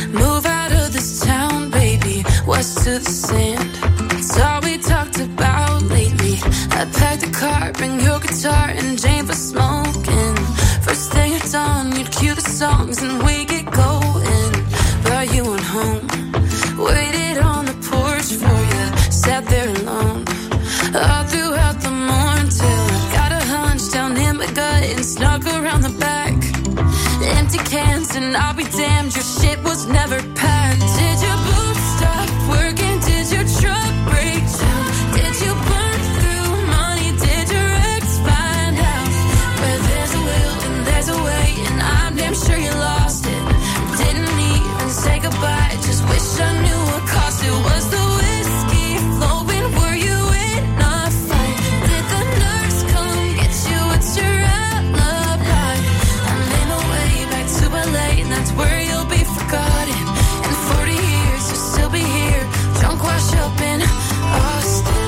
Move out of this town, baby, west to the sand. It's all we talked about lately. I packed the car, bring your guitar and Jane for smoking. First thing at dawn, you'd cue the songs and we get going. But you went home, waited on the porch for you, sat there alone all throughout the morning till I got a hunch down in my gut and snuck around the back. Empty cans and I'll be damned, your shit was never packed. Did your boots stop working? Did your truck break down? Did you burn through money? Did your ex find out? Where there's a will and there's a way, and I'm damn sure you lost it. Didn't even say goodbye, just wish I knew what cost it. Was the whiskey flowing? Were you in a fight? Did the nurse come get you? It's your alibi. I made my way back to LA, and that's where you'll be forgotten. In 40 years, you'll still be here, drunk, wash up in Austin.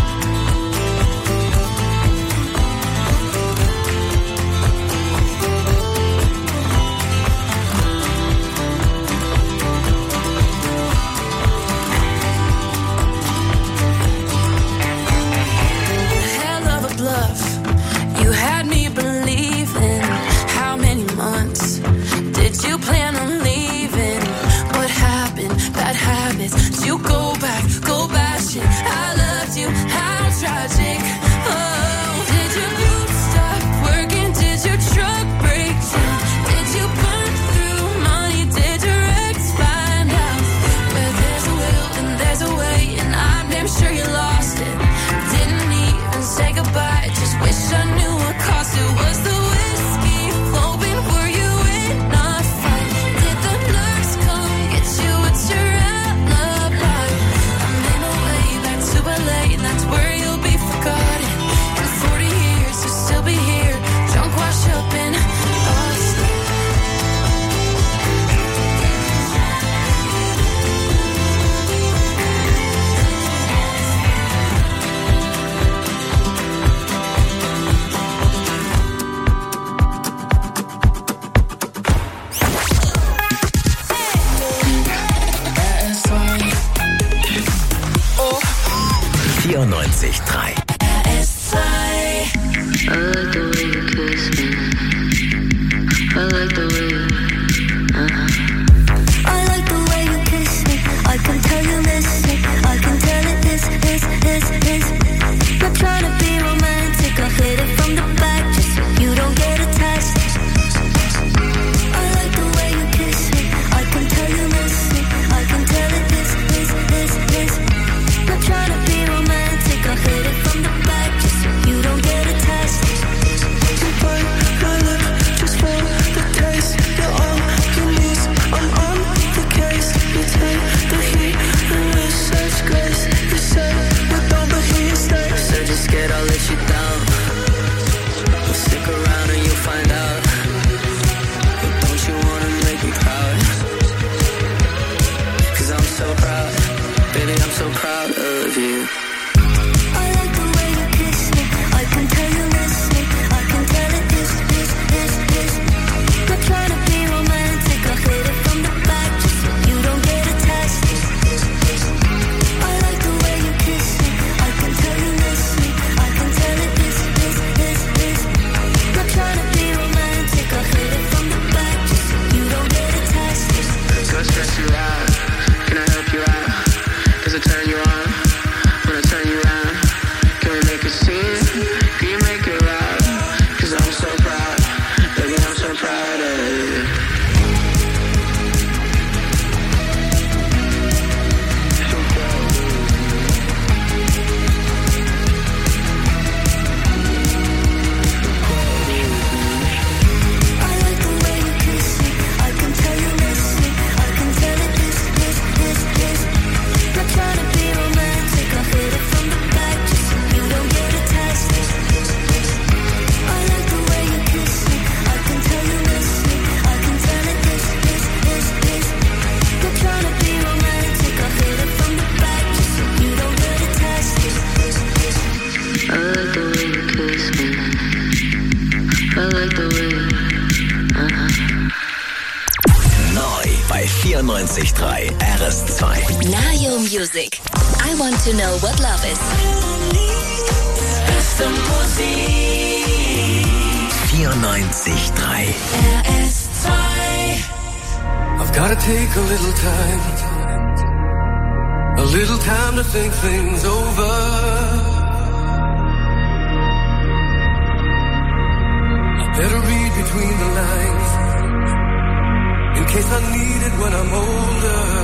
Hell of a bluff, you had me believing. How many months did you plan on leaving? What happened? Bad habits. Did you go back shit? I loved you, how tragic. Oh, did your boots stop working? Did your truck break down? Did you burn through money? Did your ex find out? Where there's a will and there's a way, and I'm damn sure you lost it. Didn't even say goodbye, just wish I knew what cost it. Was the whiskey flowing? Were you in a fight? Did the nurse come get you? It's your alibi. I made my way back to LA, and that's where you'll be forgotten. In 40 years, you'll still be here, drunk, wash up in Austin. Oh. 94.3 I like the way you kiss me. I like the way you, I like the way you kiss me. I can tell you miss me. I can tell it is. Not trying to be romantic. I hit it from the back just so you don't get attached. I like the way you kiss me. I can tell you miss me. I can tell it is. Not trying to be romantic. I hit it from the back just so you don't get attached. You bite my lip just for the taste. You're all you need. I'm on the case. You take the heat and with such grace. You say you don't, but here you stay. said you're scared I'll let you down. Well, stick around and you'll find out. But don't you wanna make me proud? 'Cause I'm so proud, baby, I'm so proud of you. I like the way you kiss me. I can tell you miss me. I can tell it is. Not trying to be romantic. I hit it from the back just so you don't get attached. I like the way you kiss me. I can tell you miss me. I can tell it is. Not trying to be romantic. I hit it from the back just so you don't get attached. So I stress you out, can I help you out? Does it turn you on when I turn you around? Can we make a scene? Can you make it loud? 'Cause I'm so proud, baby, I'm so proud of you. I like the way you kiss me. I can tell you miss me. I can tell it is. 94.3 RS2. Nayo Music. I want to know what love is. Beste Musik. 94.3 RS2. I've gotta take a little time to think things over. I better read between the lines in case I need it when I'm older.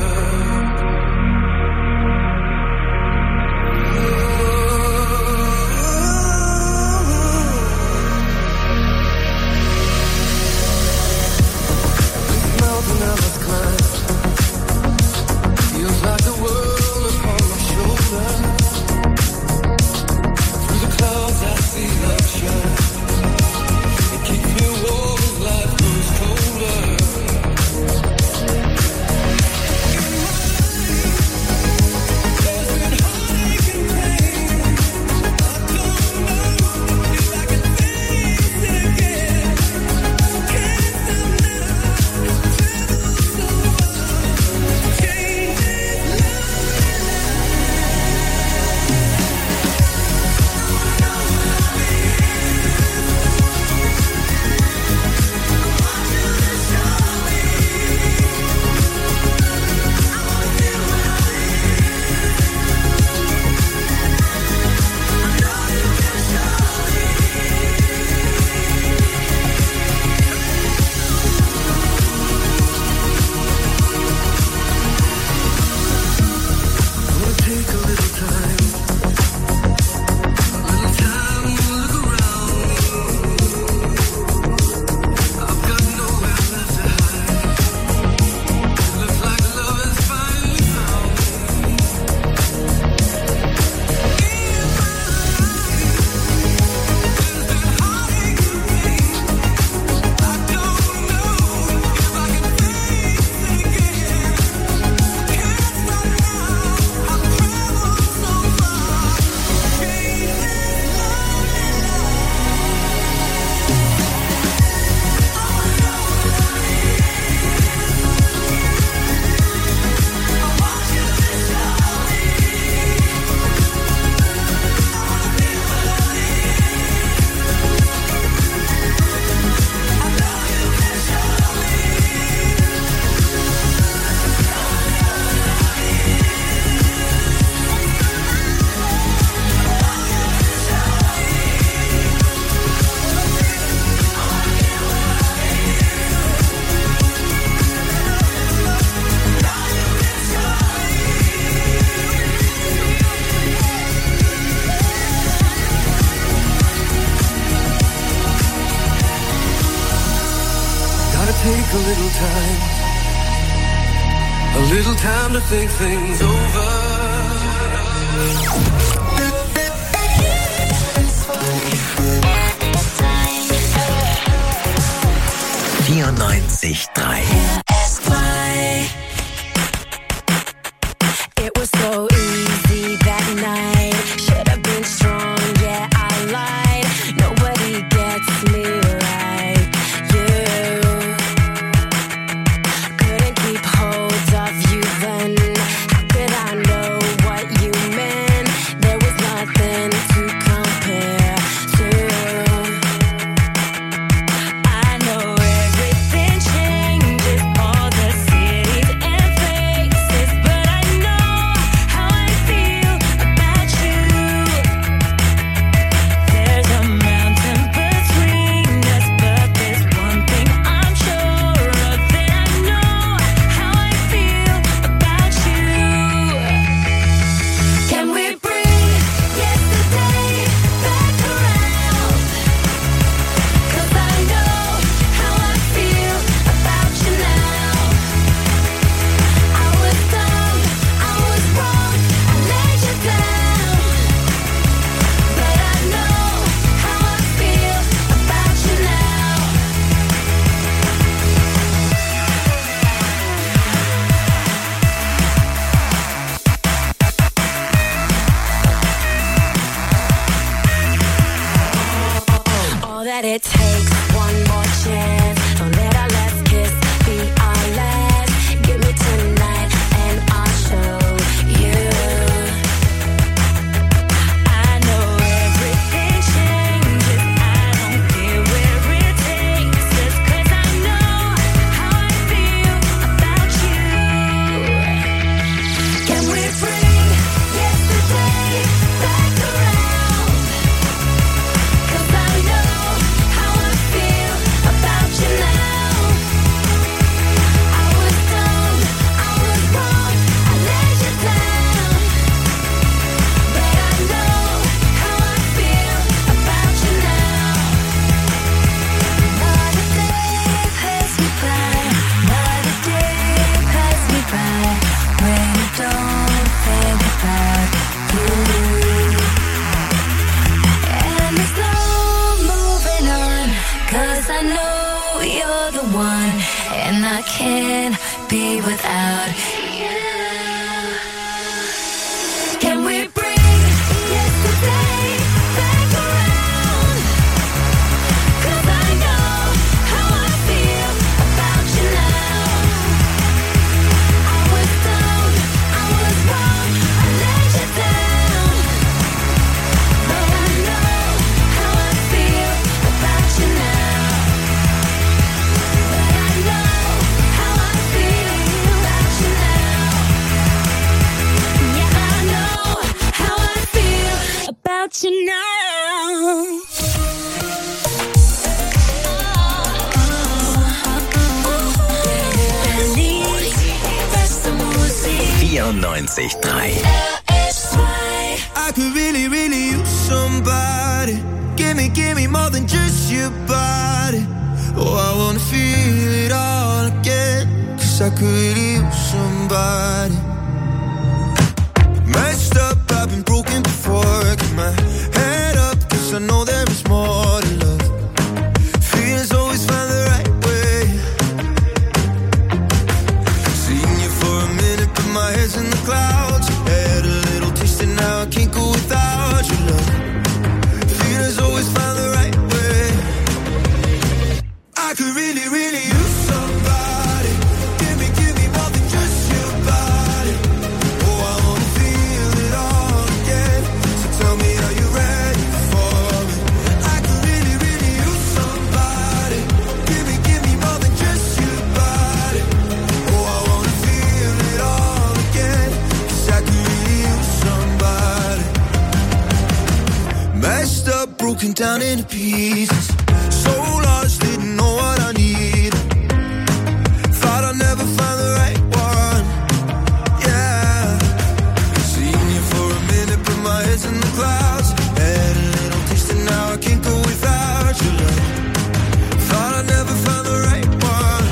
A little time to think things over. 94.3 It was so easy that night. Should have been strong, yeah, I lied. Nobody gets me right. You couldn't keep hold of you then. How could I know what you meant? There was nothing to compare to. I know everything changes, all the cities and faces, but I know how I feel about you. There's a mountain between us, but there's one thing I'm sure of, that I know how I feel about you. Can we bring yesterday back around? 'Cause I know how I feel about you now. I was dumb, I was wrong, I let you down. But I know how I feel about you now. All that it takes, one more chance. Don't let our last kiss be our last. Give me tonight. be without you. Can we bring yesterday back around? 'Cause I know how I feel about you now. I was down, I was wrong, I let you down. But I know how I feel about you now. But I know how I feel about you now. Yeah, I know how I feel about you now. Beste Musik 94.3. I could really, really use somebody. Give me more than just your body. Oh, I wanna feel it all again. 'Cause I could really use somebody. Messed up, I've been broken before. Keep my head up, 'cause I know there is more to love. Feelings always find the right way. Seen you for a minute, but my head's in the clouds. Had a little taste and now I can't go without your love. Feelings always find the right way. I could really, really use somebody. Give me more than just your body. Oh, I wanna feel it all again. So tell me, are you ready for me? I could really, really use somebody. Give me more than just your body. Oh, I wanna feel it all again. 'Cause I could really use somebody. Messed up, broken down into pieces. So lost, didn't know what I needed. Thought I'd never find the right one. Yeah. Seen you for a minute, but my head's in the clouds. Had a little taste and now I can't go without your love. Thought I'd never find the right one.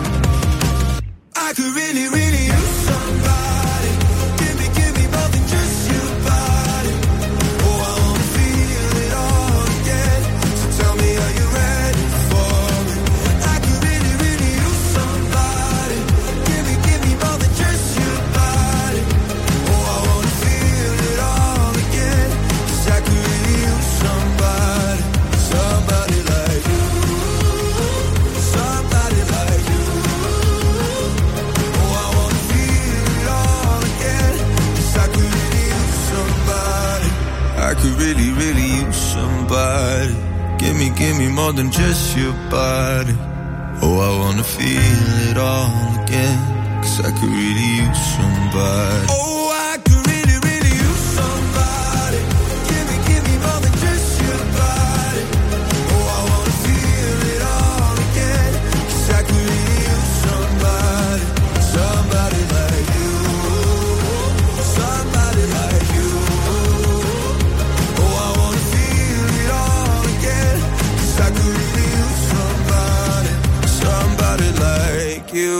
I could really, really use somebody. Give me more than just your body. Oh, I wanna feel it all again. So tell me, are you ready for me? I could really, really use somebody. Give me more than just your body. Oh, I wanna feel it all again. 'Cause I could really use somebody. Somebody like you. Somebody like you. Oh, I wanna feel it all again. 'Cause I could really use somebody. I could really, really use somebody. Give me more than just your body. Oh, I wanna feel it all again. 'Cause I could really use somebody. Oh, I could really, really use somebody. Give me more than just your body. Oh, I wanna feel it all again. 'Cause I could really use somebody. Somebody like you. Somebody like you. Oh, I wanna feel it all again. 'Cause I could really use somebody. Somebody like you.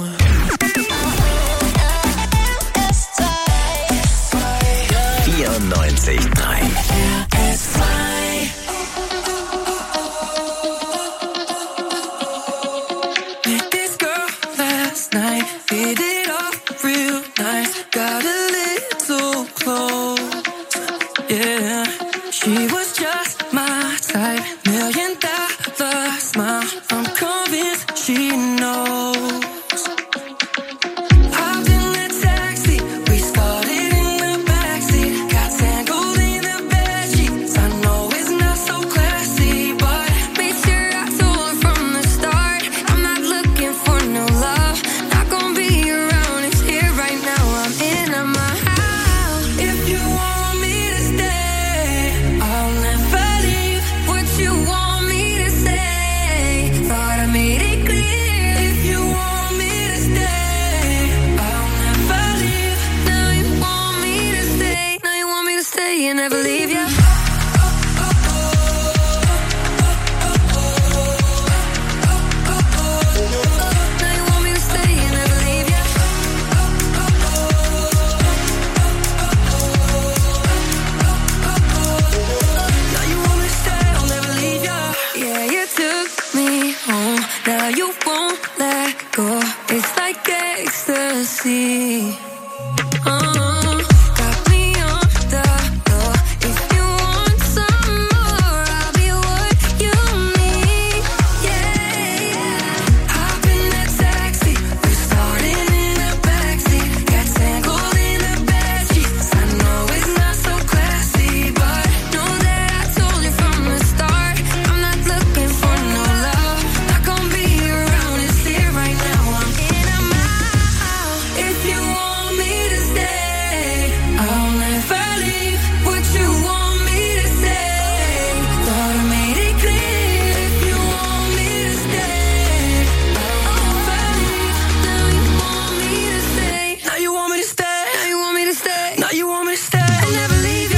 94.3. Met this girl last night, hit it off real nice, got a little close, yeah. She was just my type, $1 million smile, I'm convinced she knows. Hopped in the taxi, we started in the backseat, got tangled in the bedsheets. I know it's not so classy, but made sure I told her from the start, I'm not looking for no love, not gonna be around, it's here right now, I'm in, I'm me. Got me on the floor. If you want some more, I'll be what you need. Yeah, yeah. Hop in that taxi, we're starting in the backseat. Got tangled in the bedsheets. I know it's not so classy, but know that I told you from the start, I'm not looking for no love. Not gonna be around, it's here right now. I'm in, I'm out. If you want me to stay, I'll never leave. What you want me to say, thought I made it clear. If you want me to stay, I'll never leave. Now you want me to stay. Now you want me to stay. Now you want me to stay. Now you want me to stay. I'll never leave you.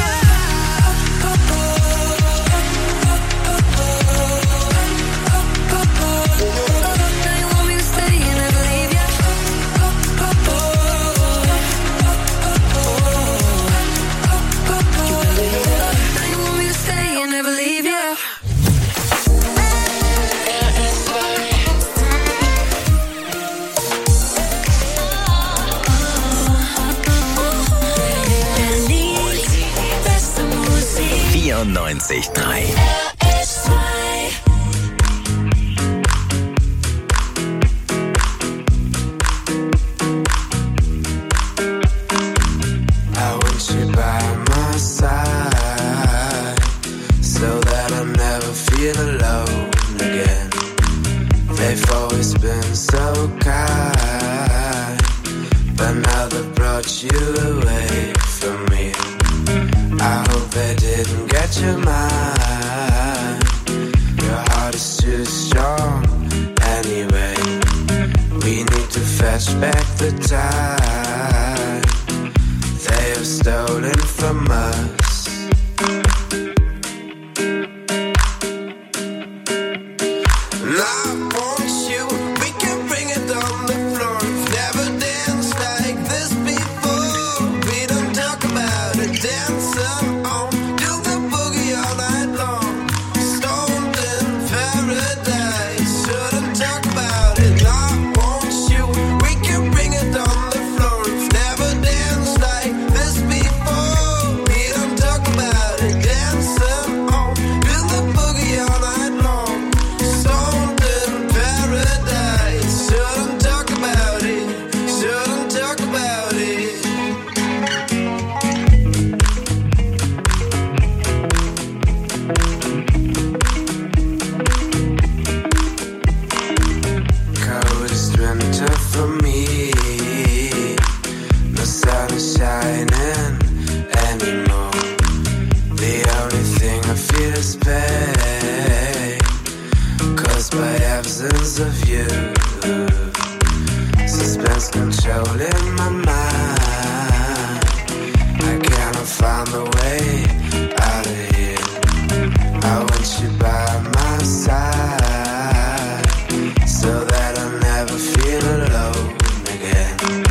Now you want me to stay and never leave you. Now you want me to stay and never leave you. Beste Musik. 94.3. I want you by my side so that I never feel alone again. They've always been so kind, but now they've brought you away from me. I hope they didn't get your mind. Your heart is too strong anyway. We need to fetch back the time they have stolen from us. And I want you, we can bring it on the floor. We've never danced like this before. We don't talk about it, dancing on, do the boogie all night long. Stoned in paradise, shouldn't talk about it. I want you, we can bring it on the floor. We've never danced like this before. We don't talk about it, dancing on, do the boogie all night long. Stoned in paradise, shouldn't talk about it, shouldn't talk about it. Coldest winter for me, no sun is shining anymore. The only thing I feel is pain, caused by absence of you. Suspense controlling my mind. I cannot find the way out of here. I want you by my side so that I'll never feel alone again.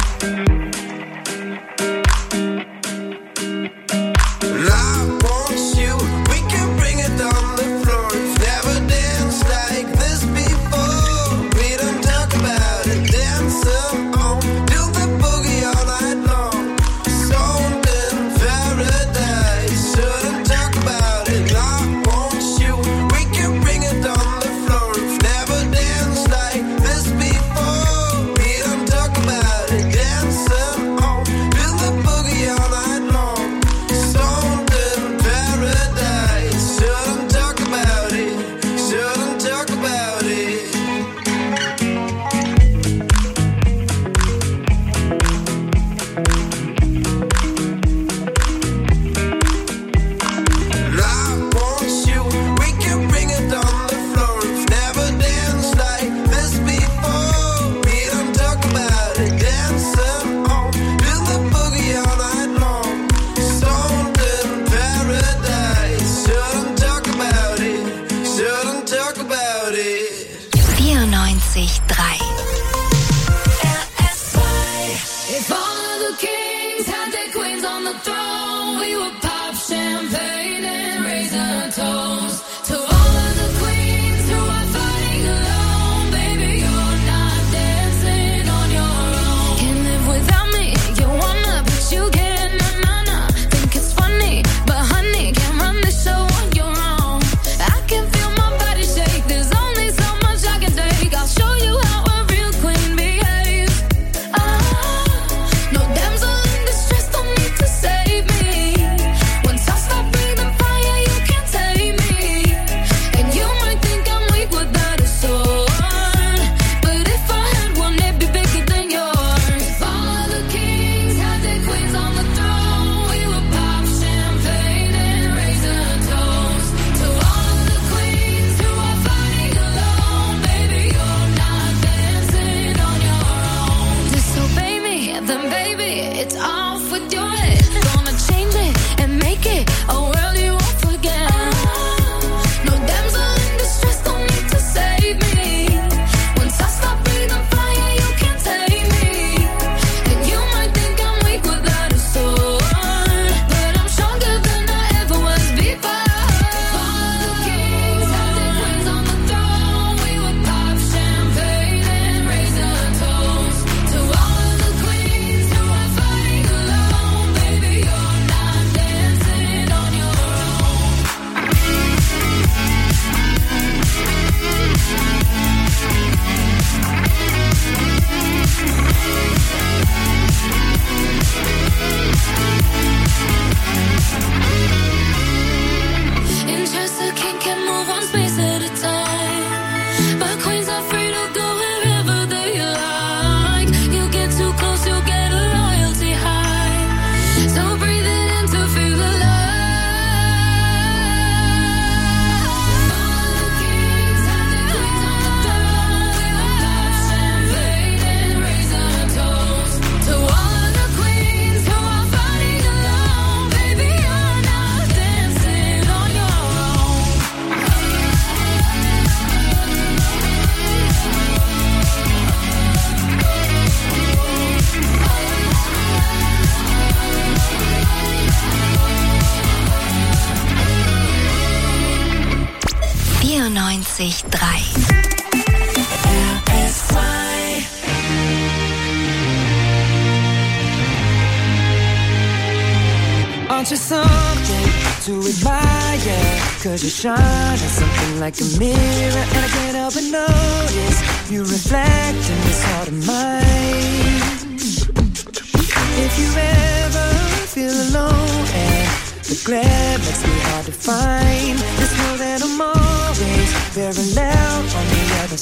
And I want you, we can bring it on the floor. We've never danced like this before. We don't talk about it, dancing on, do the boogie all night long. Stoned in paradise, shouldn't talk about it. I want you, we can bring it on the floor. We've never danced like this before. We don't talk about it, dancing on, do the boogie all night long. Stoned in paradise, shouldn't talk about it, shouldn't talk about it. And I want you, we can bring it on the floor. We've never danced like this before. We don't talk about it, dancing on, do the boogie all night long. Stoned in paradise, shouldn't talk about it, shouldn't talk about it. 94.3. If all of the kings had their queens on the throne, we would pop champagne and raise a toast to all of the queens who are fighting alone. Baby, you're not dancing on your own. Can't live without me. And baby, it's off with your head. Gonna change it and make it a world you won't forget. No damsel in distress, don't need to save me. Once I stop breathing fire, you can't take me. And you might think I'm weak without a sword, but I'm stronger than I ever was before. All the kings had their queens on the throne. We would pop champagne and raise a toast to all of the queens who are fighting alone. Baby, you're not dancing on your own. In just a king can move one space at a time, but queens are free to go wherever they like. You get too close, you'll get a loyalty high. So breathe it in to feel alive. All the kings have their queens on the throne. We will pop champagne and raise a toast to all of the queens who are fighting alone. Baby, you're not dancing on your own. Aren't you something to admire? Cause you shine as something like a mirror, and I can't help but notice you reflect in this heart of mine. If you ever feel alone and the glare makes me hard to find, just know that I'm always parallel on the other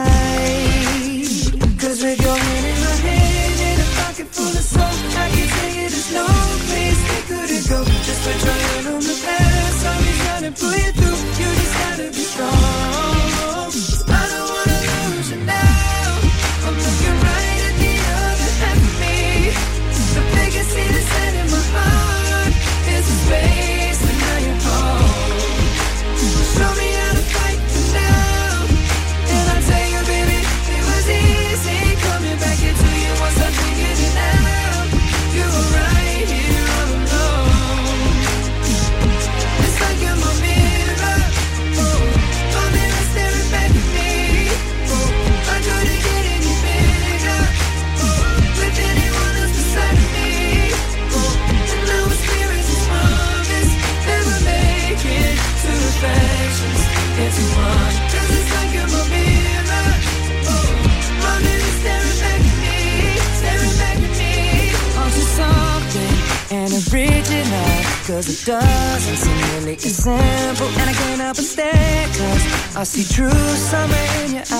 side. Cause with your hand in my hand and a pocket full of soap, I can tell you there's no place we couldn't go. Just put your hand on the past, I'll be trying to pull you through. You just gotta be strong. I don't wanna lose you now. I'm looking right at the other half of me. The biggest thing that's set in my heart is the space, and now you're home. Show me how to fight for now, and I'll tell you, baby, it was easy coming back into you once I figured it out. You were right here all alone. It's like you're my mirror, oh, my mirror staring back at me. Oh, I couldn't get any bigger, oh, with anyone else beside me. Oh, and now we're spirits as promise, never make it to reflections into one. 'Cause it's like you're my mirror, oh, my mirror staring back at me, staring back at me. Aren't you something and original? 'Cause it doesn't seem really as simple, and I can't help but stare, 'cause I see true summer in your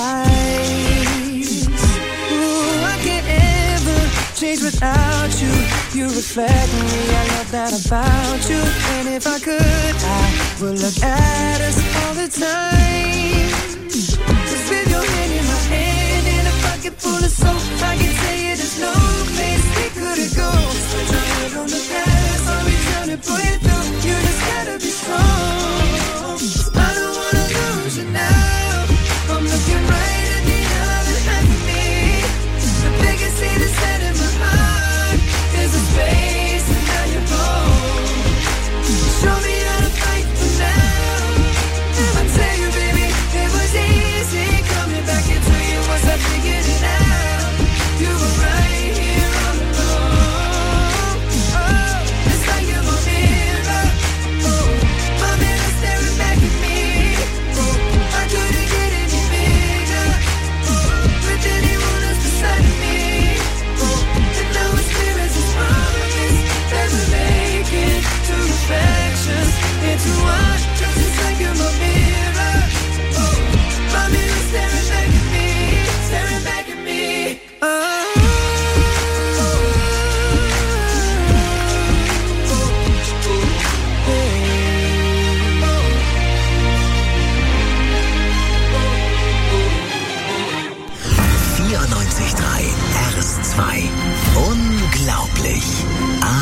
eyes. Ooh, I can't ever change without you. You reflect me, I love that about you. And if I could, I would look at us all the time. Just with your hand in my hand and a pocket full of soap, I can tell you there's no place we couldn't go. Just put your head on the past, I'll be trying to pull you through. You just gotta be strong. I don't wanna lose you now. I'm looking right at the other half of me. The biggest thing that's set in my heart is a space, and now you're home. Show me how to fight for now. I tell you, baby, it was easy coming back into you once I figured it out. You were right here all along.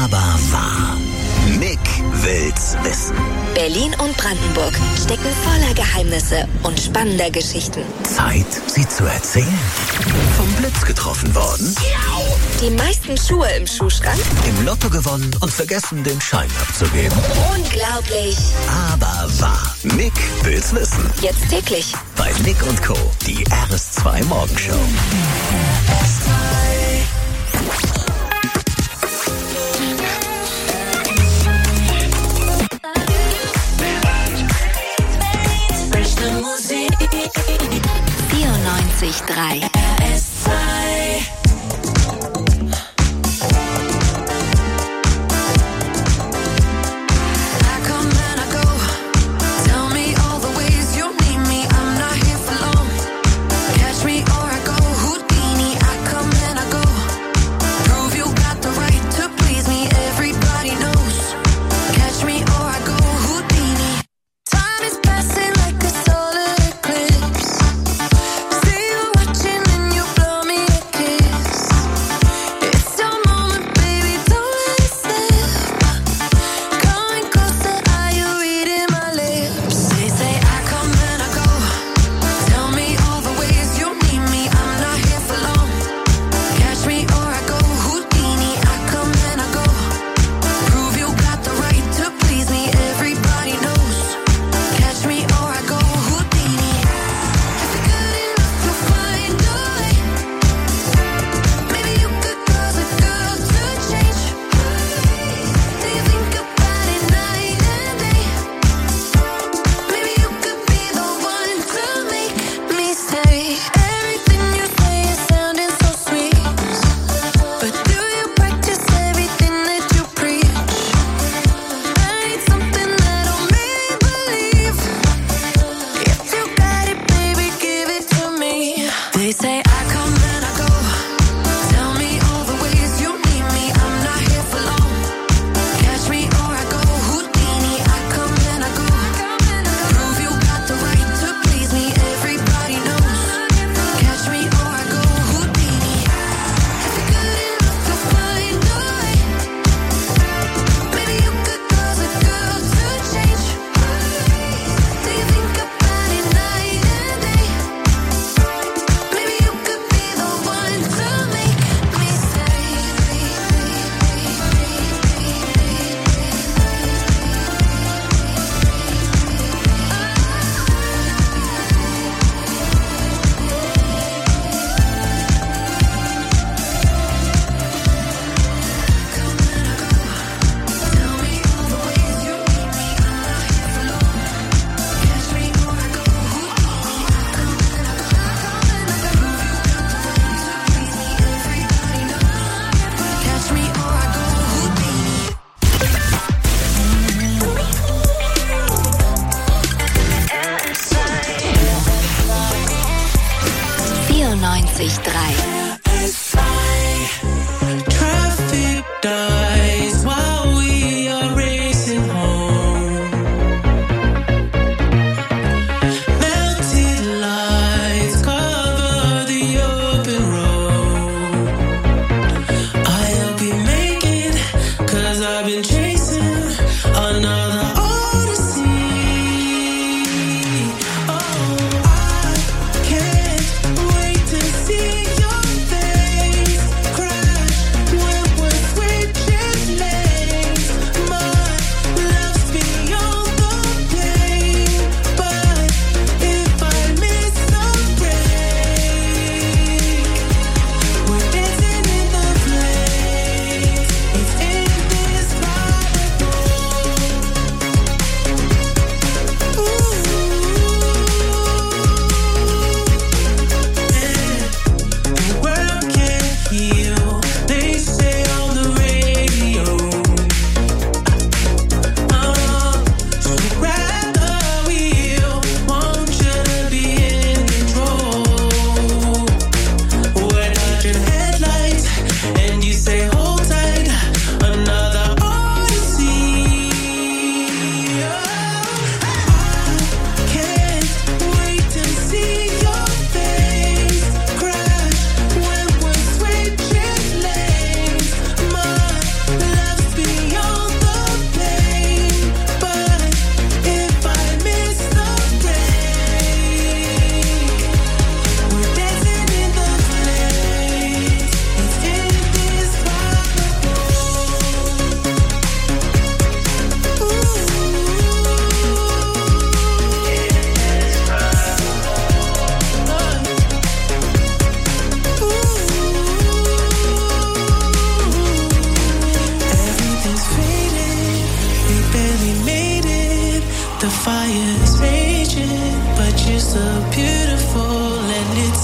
aber wahr. Nick will's wissen. Berlin und Brandenburg stecken voller Geheimnisse und spannender Geschichten. Zeit, sie zu erzählen. Vom Blitz getroffen worden. Die meisten Schuhe im Schuhschrank. Im Lotto gewonnen und vergessen, den Schein abzugeben. Unglaublich. Aber wahr. Nick will's wissen. Jetzt täglich. Bei Nick und Co. Die RS2 Morgenshow. Musik 94.3 RS2. Time is passing like a solar eclipse. See you watching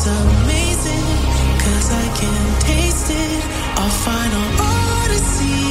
It's amazing, 'cause I can taste it. Our final odyssey.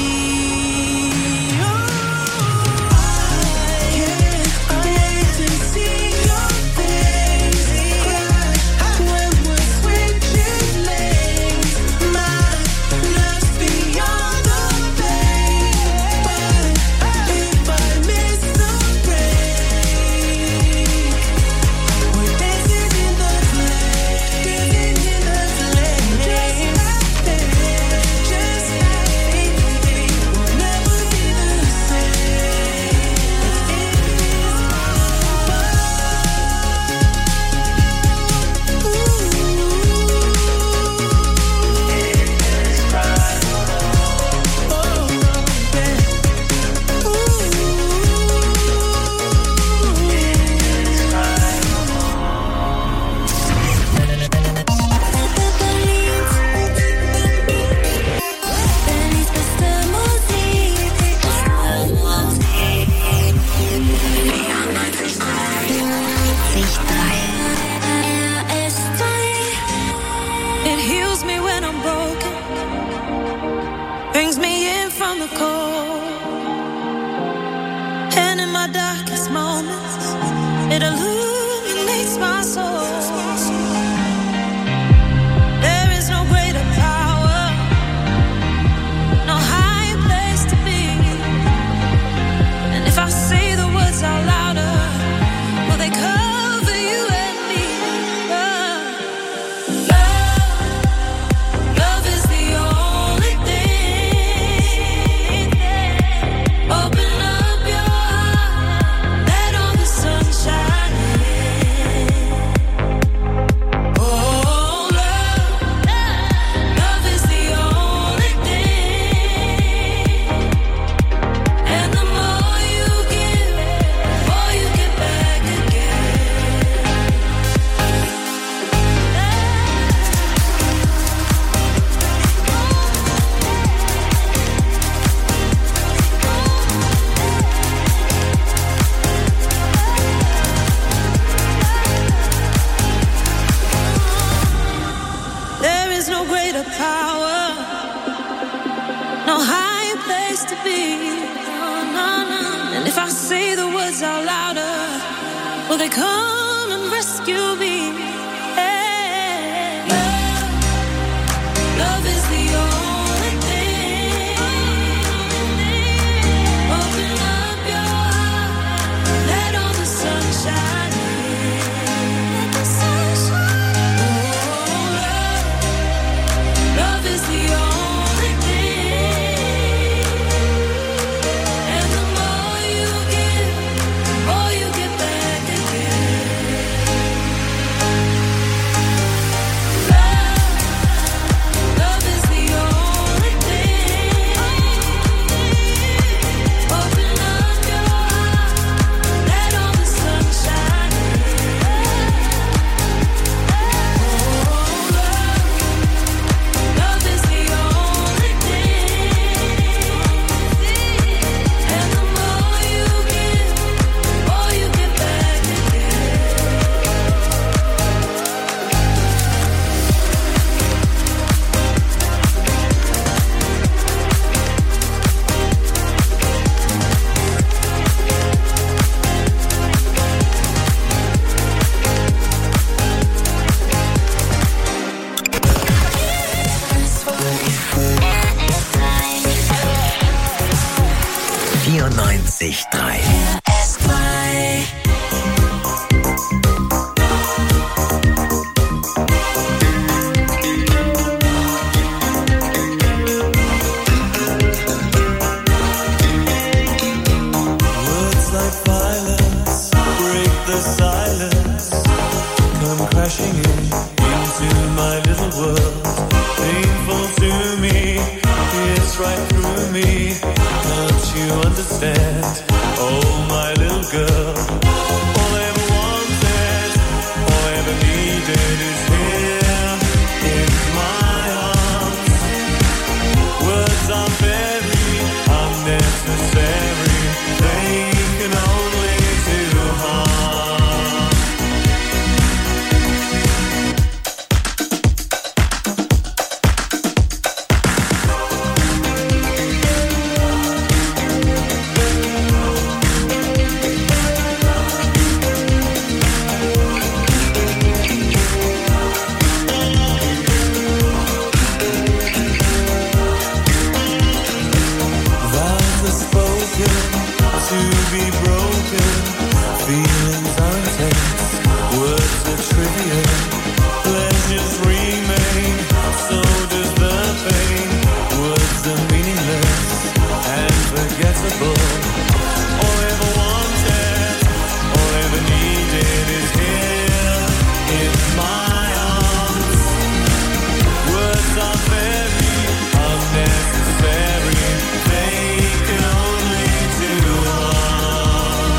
be broken. Feelings are intense, words are trivial. Pleasures remain, so does the pain. Words are meaningless and forgettable. All I ever wanted, all I ever needed is here in my arms. Words are very unnecessary, they can only do harm.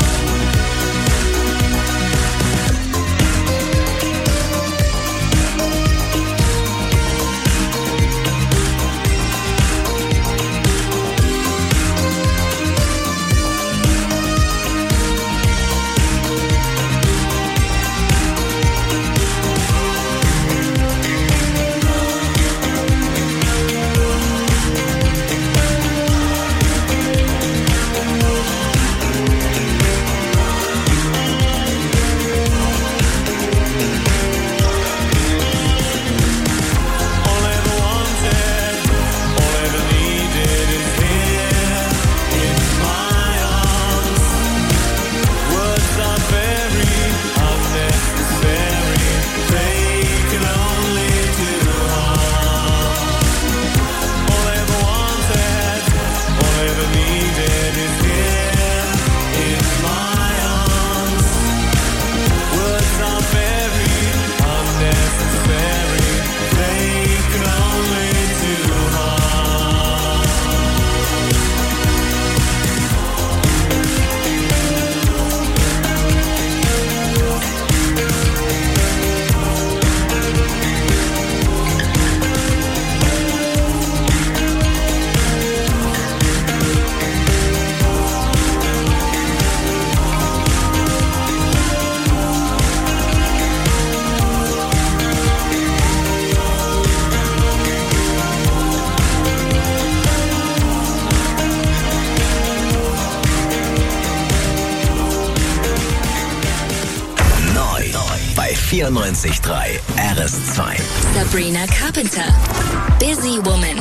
Bei 94.3 RS2. Sabrina Carpenter. Busy Woman.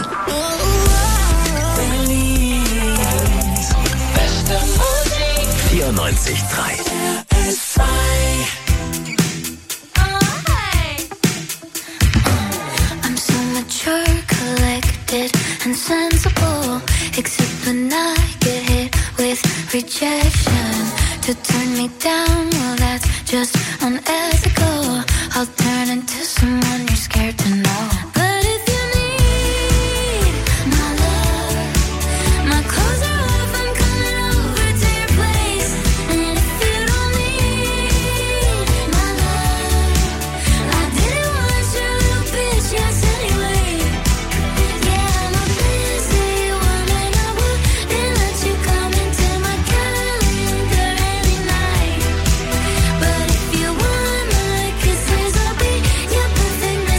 Beste Musik. 94.3 RS2. I'm so mature, collected, and sensible. Except when I get hit with rejection. To turn me down, well that's just unethical. I'll turn into someone you're scared to know. But if you need my love, my clothes are off, I'm coming over to your place. And if you don't need my love, I didn't want your little bitch, yes anyway. Yeah, I'm a busy woman, I wouldn't let you come into my calendar any night. But if you want my kisses, I'll be your perfect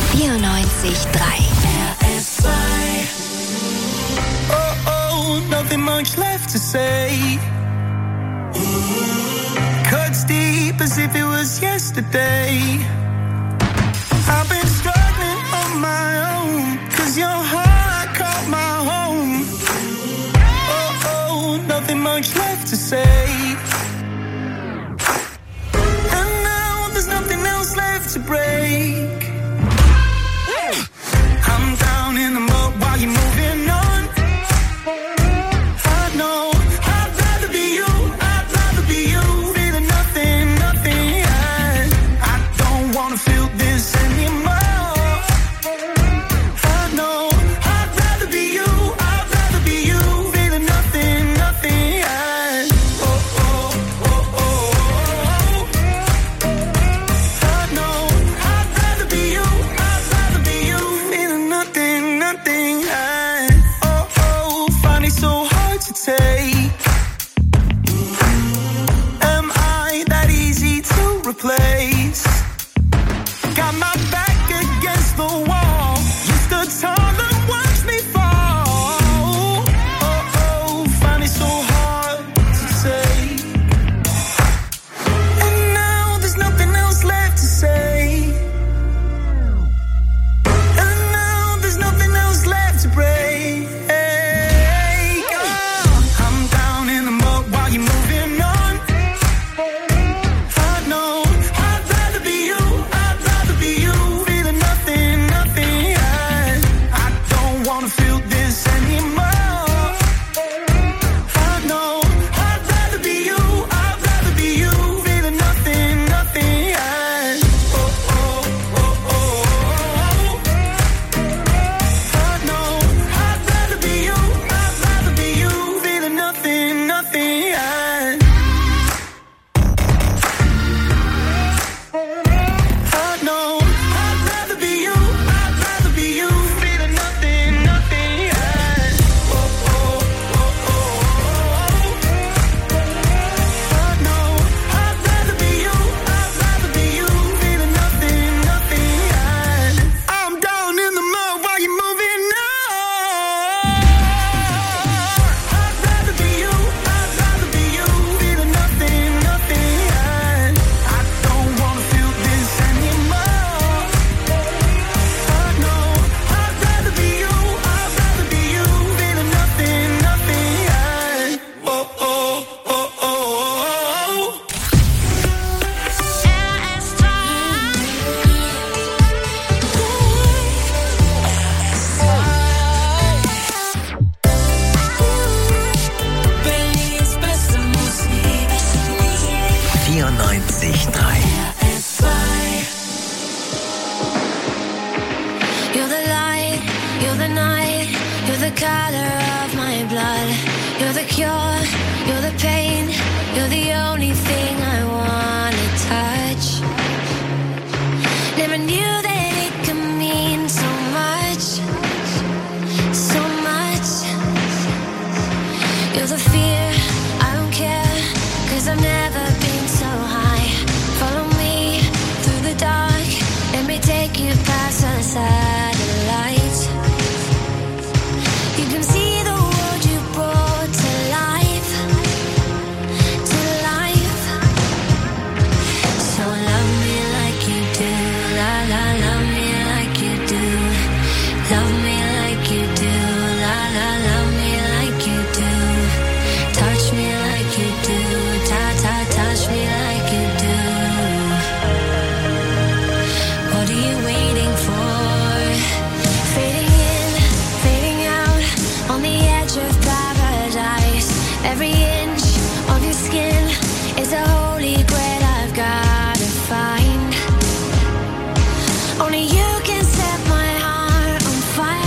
Oh, nothing much left to say. Cuts deep as if it was yesterday. I've been struggling on my own, 'cause your heart caught my home. Oh, nothing much left to say. And now there's nothing else left to break. I'm down in the mud while you're moving on. I know I'd rather be you, I'd rather be you. Feeling nothing, nothing. I don't wanna feel this anymore. I know I'd rather be you, I'd rather be you. Feeling nothing, nothing. Oh, oh, oh, oh, oh. I know I'd rather be you, I'd rather be you. Feeling nothing, nothing. Oh, find it so hard to take. Am I that easy to replace? Got my back against the wall. You stood tall and watched me fall. Oh, find it so hard to say. And now there's nothing else left to say. And now there's nothing else left to break. I'm down in the mud while you're moving on. I know I'd rather be you, I'd rather be you. Feeling nothing, nothing. I don't wanna feel this anymore. I know I'd rather be you, I'd rather be you. Feeling nothing, nothing. Oh, oh, oh, oh. I know I'd rather be you, I'd rather be you. Feeling nothing, nothing. I know I'd rather be you, I'd rather be you. Feeling nothing, nothing. Oh, oh, oh, oh. I know I'd rather be you, I'd rather be you. Feeling nothing, nothing. I'm down in the mud while you're moving on. I'd rather be you, I'd rather be you. Feeling nothing, nothing. I don't wanna feel this anymore. I know I'd rather be you, I'd rather be you. Feeling nothing, nothing. Oh, oh, oh, oh, oh. Berlins beste Musik. 94,3. You're the light, you're the night, you're the color of my blood. You're the cure, you're the pain, you're the only thing I wanna touch. Never knew that it could mean so much, so much. You're the fear, I don't care, 'cause I've never been so high. Follow me through the dark, let me take you past the satellites. You can see the world you brought to life, to life. So love me like you do, la la, love me like you do. Love me like you do, la la, love me like you do. Touch me like you do, ta ta, touch me like you do. What are you waiting for? Fading in, fading out, on the edge of paradise. Every inch of your skin is a holy grail I've gotta find. Only you can set my heart on fire.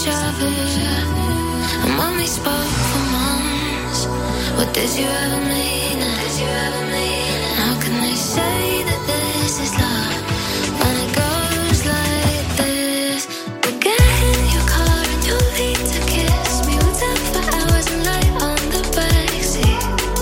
deja vu. And when we spoke for months, what did you ever mean? How can they say that this is love when it goes like this? We get in your car and you lead to kiss me. We'll talk for hours and lie on the backseat.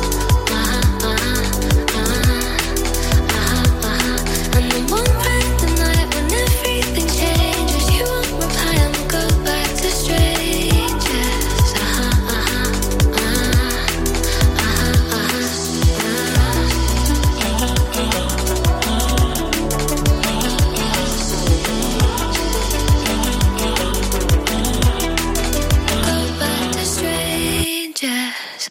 And then one random night when everything changes, you won't reply and we'll go back to strangers. Go back to strangers.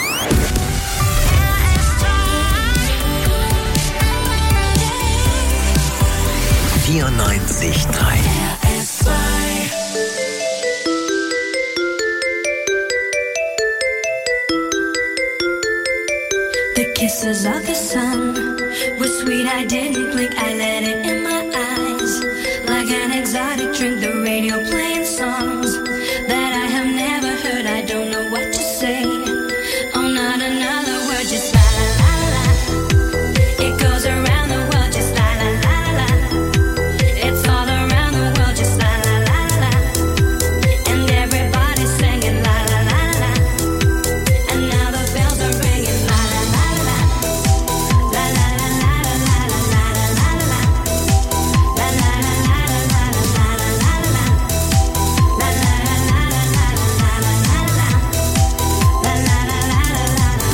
94.3 The kisses of the sun were sweet, I didn't blink, I let it in my eyes. Like an exotic drink, the radio playing songs that I have never heard, I don't know what to say. Oh, not another word, just la la la la. It goes around the world, just la la la la. It's all around the world, just la la la la. And everybody's singing la la la la. And now the bells are ringing la la la la. La la la la la la la la la la. La la la la la la la la la la. La la la la la la la la la. La la la la la la.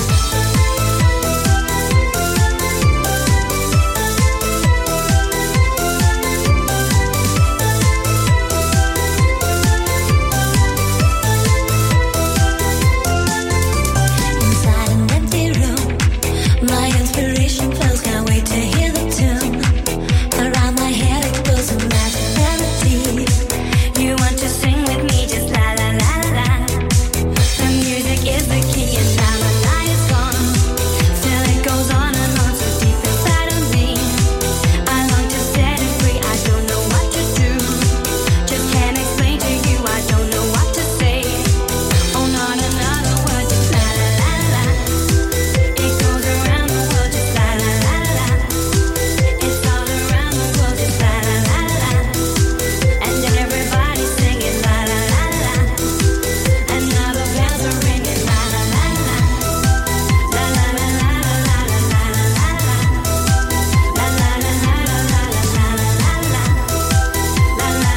Inside an empty room, my inspiration flows, can't wait to hear the tune. Around my head it goes some magic melodies. You want to sing with me, just la la la la la. The music is the key and now the night is gone. Still it goes on so deep inside of me. I long to set it free, I don't know what to do. Just can't explain to you, I don't know what to say. Oh, not another word, just la la la la. It goes around the world, just la la la la. It's all around the world, just la la la la. And everybody's singing la la la la. And now the bells are ringing la la la la. La la la la la la la la la. La la la la la la la la la. La la la la la la la la la. La la la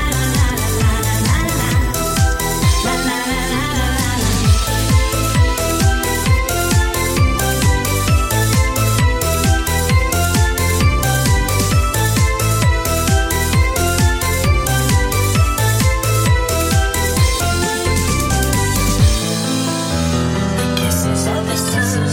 la la la. Kisses of the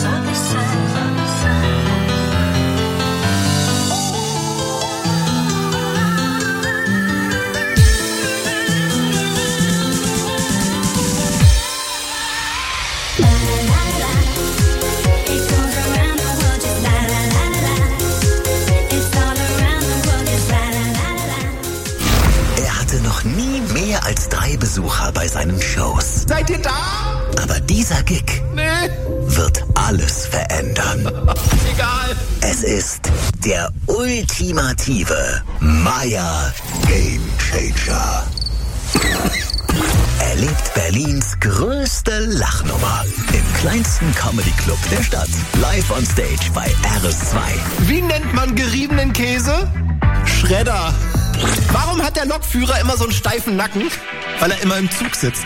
Er hatte noch nie mehr als 3 Besucher bei seinen Shows. Seid ihr da? Aber dieser Gig Nee. wird alles verändern. Egal. Es ist der ultimative Meier Game Changer. Erlebt Berlins größte Lachnummer im kleinsten Comedy-Club der Stadt. Live on Stage bei RS2. Wie nennt man geriebenen Käse? Schredder. Warum hat der Lokführer immer so einen steifen Nacken? Weil er immer im Zug sitzt.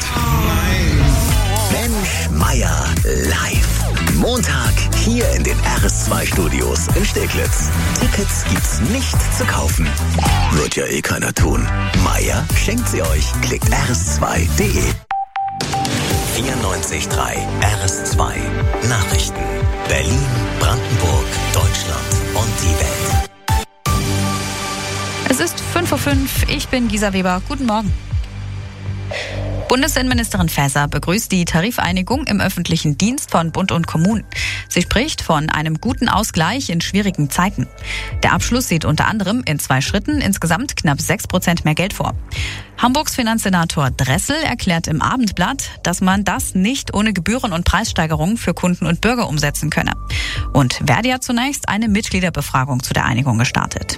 Mensch Meier live. Montag hier in den RS2-Studios in Steglitz. Tickets gibt's nicht zu kaufen. Wird ja eh keiner tun. Meier schenkt sie euch. Klickt rs2.de. 94.3 RS2 Nachrichten. Berlin, Brandenburg, Deutschland und die Welt. Es ist 5:05 Uhr. Ich bin Gisa Weber. Guten Morgen. Bundesinnenministerin Faeser begrüßt die Tarifeinigung im öffentlichen Dienst von Bund und Kommunen. Sie spricht von einem guten Ausgleich in schwierigen Zeiten. Der Abschluss sieht unter anderem in 2 Schritten insgesamt knapp 6% mehr Geld vor. Hamburgs Finanzsenator Dressel erklärt im Abendblatt, dass man das nicht ohne Gebühren- und Preissteigerungen für Kunden und Bürger umsetzen könne. Und Verdi hat zunächst eine Mitgliederbefragung zu der Einigung gestartet.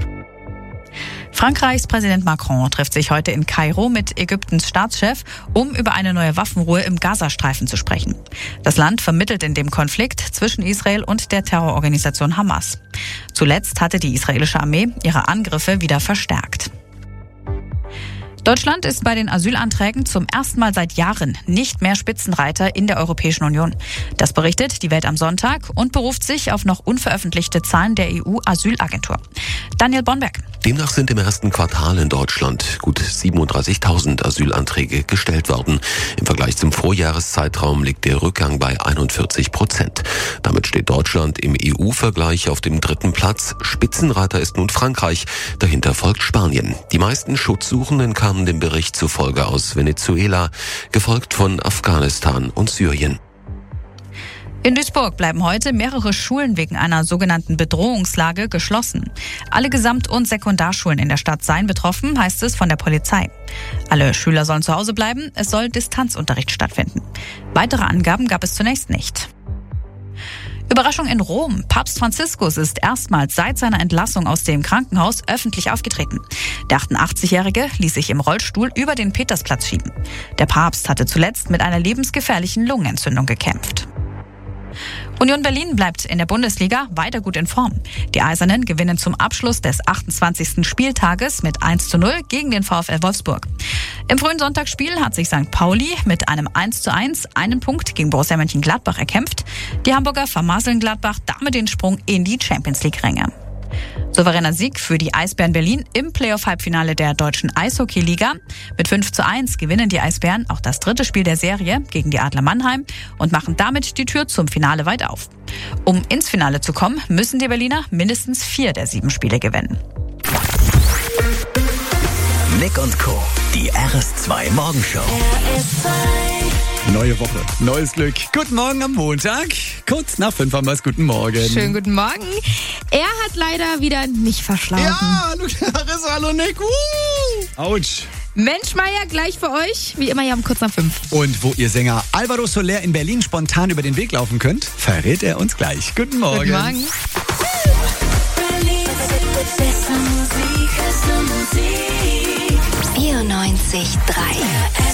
Frankreichs Präsident Macron trifft sich heute in Kairo mit Ägyptens Staatschef, um über eine neue Waffenruhe im Gazastreifen zu sprechen. Das Land vermittelt in dem Konflikt zwischen Israel und der Terrororganisation Hamas. Zuletzt hatte die israelische Armee ihre Angriffe wieder verstärkt. Deutschland ist bei den Asylanträgen zum ersten Mal seit Jahren nicht mehr Spitzenreiter in der Europäischen Union. Das berichtet die Welt am Sonntag und beruft sich auf noch unveröffentlichte Zahlen der EU-Asylagentur. Daniel Bonberg. Demnach sind im ersten Quartal in Deutschland gut 37.000 Asylanträge gestellt worden. Im Vergleich zum Vorjahreszeitraum liegt der Rückgang bei 41%. Damit steht Deutschland im EU-Vergleich auf dem 3. Platz. Spitzenreiter ist nun Frankreich. Dahinter folgt Spanien. Die meisten Schutzsuchenden kamen dem Bericht zufolge aus Venezuela, gefolgt von Afghanistan und Syrien. In Duisburg bleiben heute mehrere Schulen wegen einer sogenannten Bedrohungslage geschlossen. Alle Gesamt- und Sekundarschulen in der Stadt seien betroffen, heißt es von der Polizei. Alle Schüler sollen zu Hause bleiben, es soll Distanzunterricht stattfinden. Weitere Angaben gab es zunächst nicht. Überraschung in Rom. Papst Franziskus ist erstmals seit seiner Entlassung aus dem Krankenhaus öffentlich aufgetreten. Der 88-Jährige ließ sich im Rollstuhl über den Petersplatz schieben. Der Papst hatte zuletzt mit einer lebensgefährlichen Lungenentzündung gekämpft. Union Berlin bleibt in der Bundesliga weiter gut in Form. Die Eisernen gewinnen zum Abschluss des 28. Spieltages mit 1:0 gegen den VfL Wolfsburg. Im frühen Sonntagsspiel hat sich St. Pauli mit einem 1:1 einen Punkt gegen Borussia Mönchengladbach erkämpft. Die Hamburger vermasseln Gladbach damit den Sprung in die Champions-League-Ränge. Souveräner Sieg für die Eisbären Berlin im Playoff-Halbfinale der deutschen Eishockey-Liga. Mit 5:1 gewinnen die Eisbären auch das 3. Spiel der Serie gegen die Adler Mannheim und machen damit die Tür zum Finale weit auf. Um ins Finale zu kommen, müssen die Berliner mindestens 4 der 7 Spiele gewinnen. Nick und Co., die RS2 Morgenshow. Neue Woche, neues Glück. Guten Morgen am Montag. Kurz nach 5 haben wir es. Guten Morgen. Schönen guten Morgen. Er hat leider wieder nicht verschlafen. Ja, hallo Larissa, hallo Nick. Autsch. Mensch Meier, gleich für euch. Wie immer hier um kurz nach 5. Und wo ihr Sänger Alvaro Soler in Berlin spontan über den Weg laufen könnt, verrät er uns gleich. Guten Morgen. Guten Morgen. 94,3.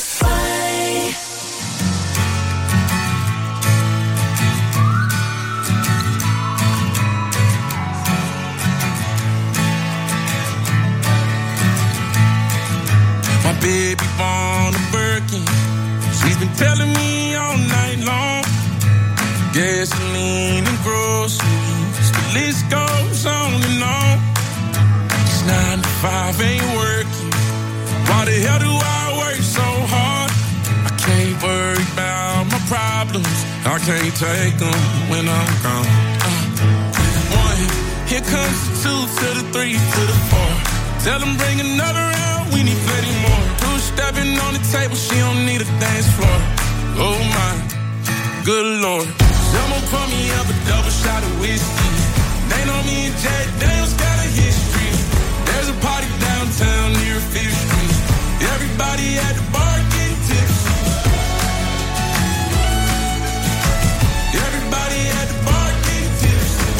Baby born a Birkin. She's been telling me all night long. Gasoline and groceries, the list goes on and on. It's 9 to 5 ain't working. Why the hell do I work so hard? I can't worry about my problems. I can't take them when I'm gone. 1, here comes the 2 to the 3 to the 4. Tell them bring another round, we need plenty more. 2 stepping on the table, she don't need a dance floor. Oh my, good Lord. Someone pour me up a double shot of whiskey. They know me and Jack Daniels got a history. There's a party downtown near 5th Street. Everybody at the bar getting tipsy. Everybody at the bar getting tipsy.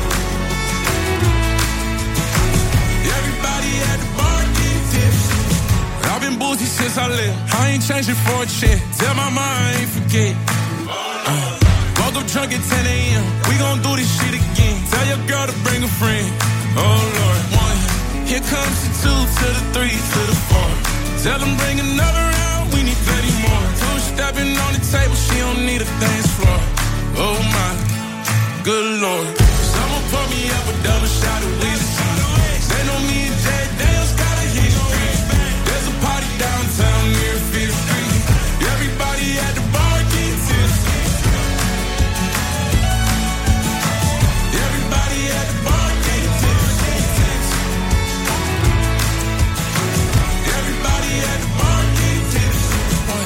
Everybody at the bar getting tipsy. I've been boozy since I left. I ain't changing for a check. Tell my mind I ain't forget. Woke up drunk at 10 a.m. We gon' do this shit again. Tell your girl to bring a friend. Oh Lord. 1, here comes the 2 to the 3 to the 4. Tell them bring another round, we need plenty more. 2 stepping on the table, she don't need a dance floor. Oh my, good Lord. Someone pour me up a double shot of whiskey. They know me and Jack Daniels got a history. There's a party downtown near 5th Street. Everybody at the bar getting tipsy. Everybody at the bar getting tipsy. Everybody at the bar getting tipsy.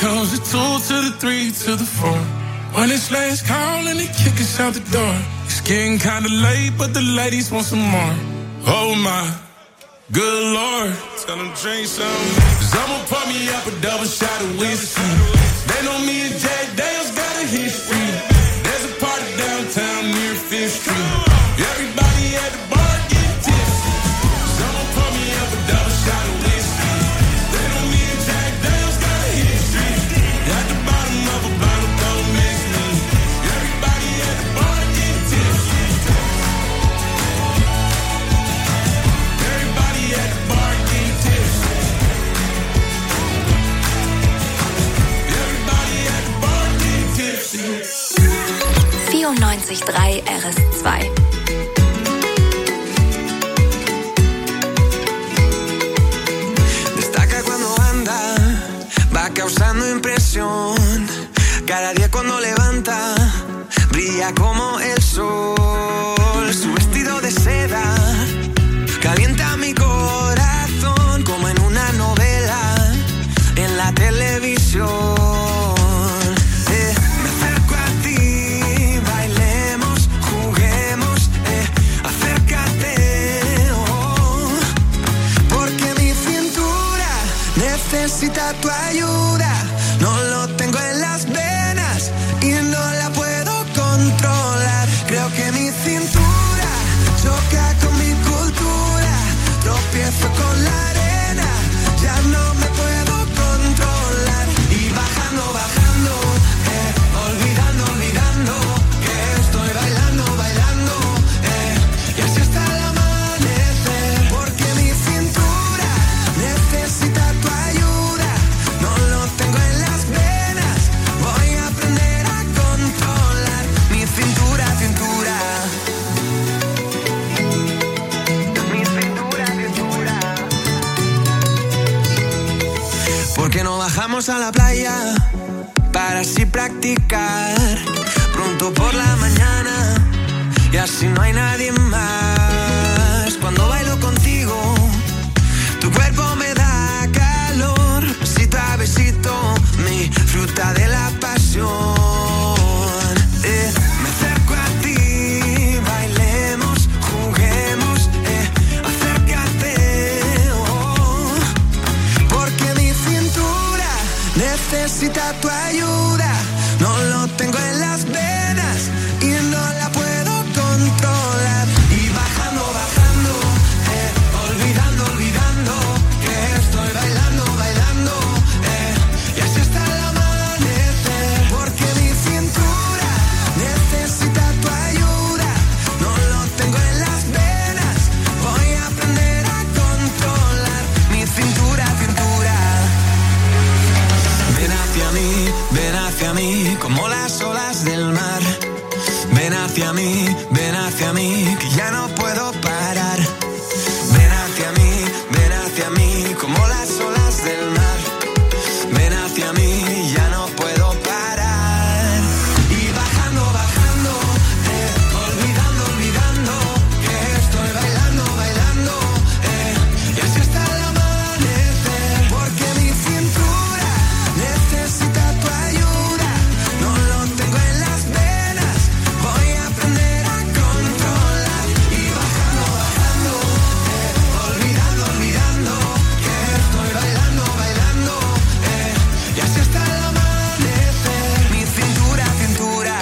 comes the 2 to the 3 to the 4. When it's last call and they kick us out the door. It's getting kinda late, but the ladies want some more. Oh my, good Lord. Tell them drink some. Cause I'ma pour me up a double shot of whiskey. They know me and Jack Daniels got a history. There's a party downtown near 5th Street. Everybody at the bar get tipsy. So I'ma pour me up a double shot of whiskey. They know me and Jack Daniels got a history. At the bottom of a bottle, don't miss me. Everybody at the bar get tipsy. Everybody at the bar get tipsy. Everybody at the bar get tipsy. 94.3 RS2. Destaca cuando anda, va causando impresión. Cada día cuando levanta, brilla como el sol. Su vestido de seda calienta mi corazón como en una novela en la televisión. Me acerco a ti, bailemos, juguemos, acércate, oh, porque mi cintura necesita tu ayuda. No lo tengo en las venas y no la puedo controlar. Creo que mi cintura choca con mi cultura. Tropiezo con la arena, ya no me puedo controlar. Y bajando, bajando, olvidando, olvidando que estoy bailando, bailando, y así hasta el amanecer. Porque mi cintura necesita tu ayuda. No lo tengo en las venas, voy a aprender a controlar mi cintura, cintura. Mi cintura, cintura. ¿Por qué no bajamos a la playa para así practicar pronto por la mañana y así no hay nadie más? Cuando bailo contigo, tu cuerpo me da calor, besito a besito, mi fruta de la pasión. Me acerco a ti, bailemos, juguemos, acércate, oh, porque mi cintura necesita tu ayuda. No lo tengo en las venas y no la puedo controlar. Y bajando, bajando, olvidando, olvidando que estoy bailando, bailando, y así hasta el amanecer. Porque mi cintura necesita tu ayuda. No lo tengo en las venas, voy a aprender a controlar mi cintura, cintura. Ven hacia mí, como las olas del mar. Ven hacia mí, que ya no puedo parar. Ven hacia mí, como las olas del mar. Ven hacia mí, ya no puedo parar. Y bajando, bajando, olvidando, olvidando que estoy bailando, bailando, y así hasta el amanecer. Porque mi cintura necesita tu ayuda. No lo tengo en las venas, voy a aprender a controlar. Y bajando, bajando, olvidando, olvidando que estoy bailando, bailando, y así hasta el amanecer. Mi cintura, cintura.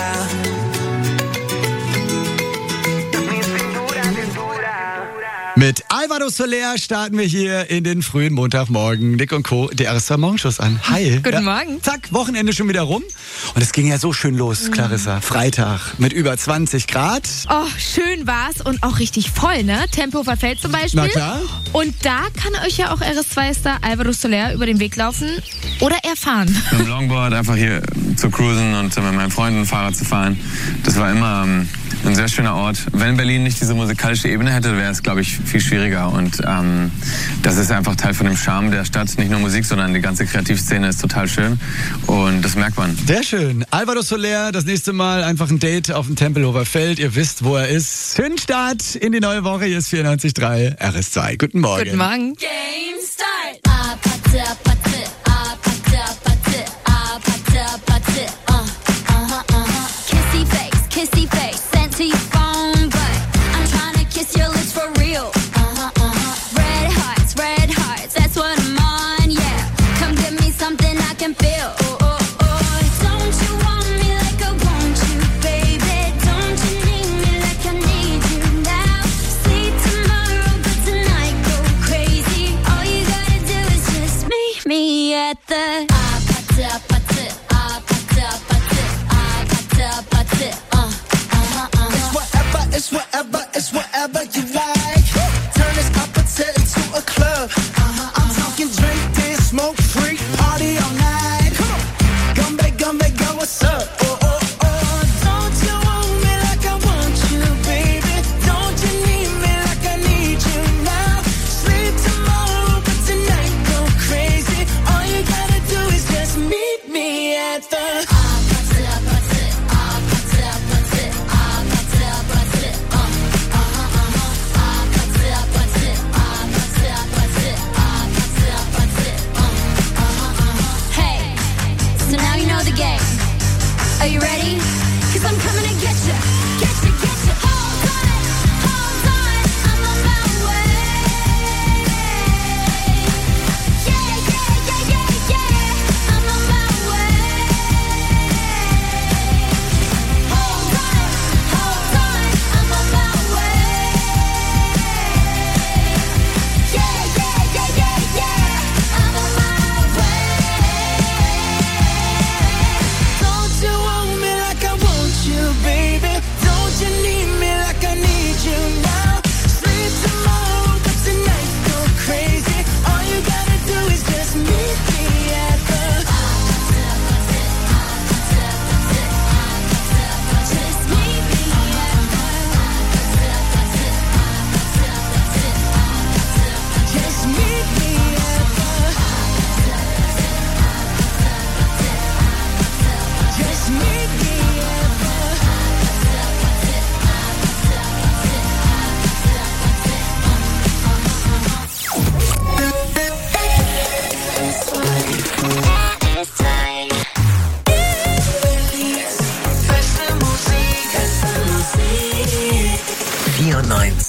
Mi cintura, cintura. Mit Alvaro Soler starten wir hier in den frühen Montagmorgen. Nick und Co. der RS2 Morgenschuss an. Hi. Guten Morgen. Zack, Wochenende schon wieder rum. Und es ging ja so schön los, Clarissa. Freitag mit über 20 Grad. Oh, schön war's und auch richtig voll, ne? Tempo verfällt zum Beispiel. Na klar. Und da kann euch ja auch RS2-Star Alvaro Soler über den Weg laufen oder er fahren. Mit dem Longboard einfach hier zu cruisen und mit meinen Freunden Fahrrad zu fahren. Das war immer ein sehr schöner Ort. Wenn Berlin nicht diese musikalische Ebene hätte, wäre es, glaube ich, viel schwieriger. Und das ist einfach Teil von dem Charme der Stadt. Nicht nur Musik, sondern die ganze Kreativszene ist total schön. Und das merkt man. Sehr schön. Alvaro Soler, das nächste Mal einfach ein Date auf dem Tempelhofer Feld. Ihr wisst, wo er ist. Schönen Start in die neue Woche. Hier ist 94.3 RS2. Guten Morgen. Guten Morgen. Game start.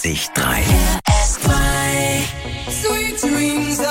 94.3. Sweet dreams